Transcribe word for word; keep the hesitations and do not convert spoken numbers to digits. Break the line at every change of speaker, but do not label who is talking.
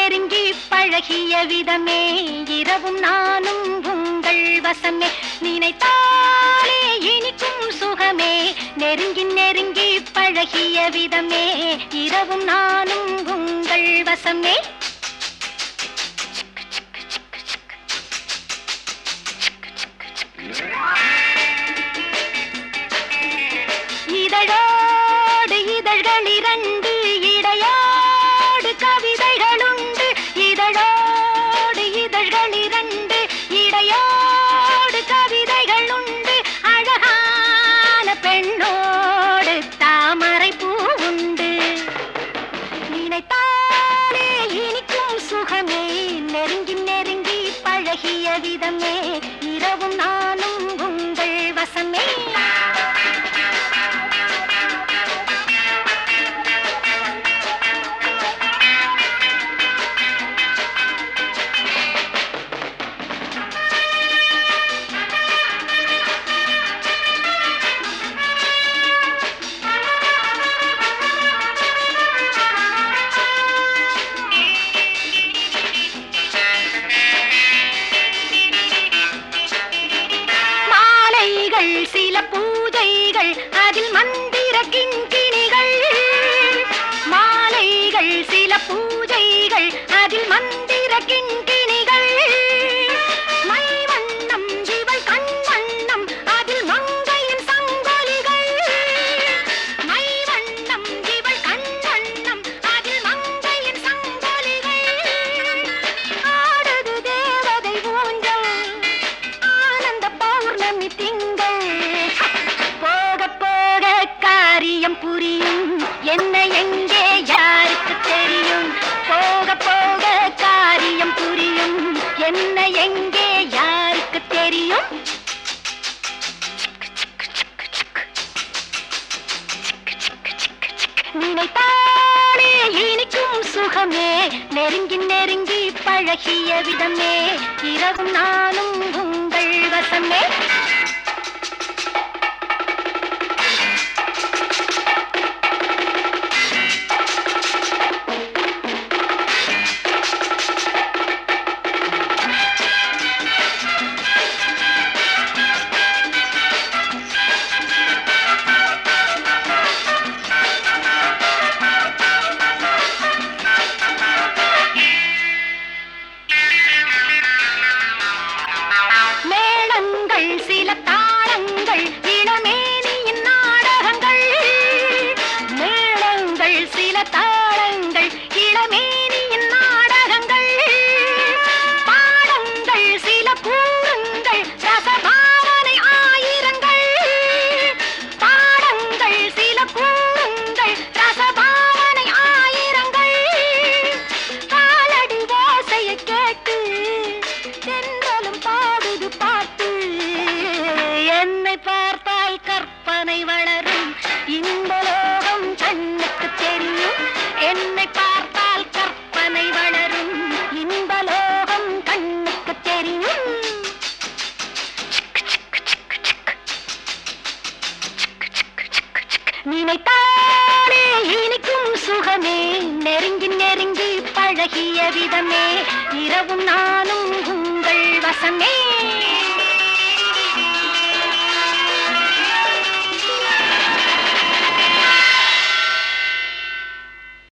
நெருங்கி பழகிய விதமே இரவும் நானும் உங்கள் வசமே நினைத்தாலே இனிக்கும் சுகமே நெருங்கி நெருங்கி பழகிய விதமே இரவும் நானும் உங்கள் வசமே இதழோடு இதழ்கள் இரண்டு இடையோடு கவிதைகள் உண்டு இதழோடு இதழ்கள் இரண்டு இடையோடு கவிதைகள் உண்டு அழகான பெண்ணோடு தாமரை பூ உண்டு நினைத்தாலே இனிக்கும் சுகமே நெருங்கி நெருங்கி பழகிய விதமே இரவும் நானும் உங்கள் வசமே சில பூஜைகள் அதில் மந்திர கிண்கிணிகள் மாலைகள் சில பூஜைகள் அதில் மந்திர கிண்கிணிகள் மை வண்ணம் இவள் கண் வண்ணம் அதில் மங்கையின் சங்கொலிகள் மை வண்ணம் இவள் கண் வண்ணம் அதில் மங்கையின் சங்கொலிகள் ஆடுது தேவதை ஊஞ்சல் ஆனந்த பௌர்ணமி திங்கள் காரியம் புரியும் என்ன எங்கே யாருக்கு தெரியும் போக போக காரியம் புரியும் என்ன எங்கே யாருக்கு தெரியும் நினைத்தாலே இனிக்கும் சுகமே நெருங்கி நெருங்கி பழகிய விதமே இரவும் நானும் உங்கள் வசமே சில தாளங்கள் இளமேனியின் நாடகங்கள் மேளங்கள் சில தாளங்கள் இளமேனியின் நாடகங்கள் பாடங்கள் சில கூறுங்கள் ரசபாவனை ஆயிரங்கள் பாடங்கள் சில கூறுங்கள் ரசபாவனை ஆயிரங்கள் காலடி ஓசையை கேட்டு தென்றலும் பாடுது பாட்டு என்னை பார்த்தால் கற்பனை வளரும் இந்த லோகம் கண்ணுக்கு தெரியும் என்னை பார்த்தால் கற்பனை வளரும் இந்த லோகம் கண்ணுக்கு தெரியும் நினைத்தாலே இனிக்கும் சுகமே நெருங்கி நெருங்கி பழகிய விதமே இரவும் நானும் உங்கள் வசமே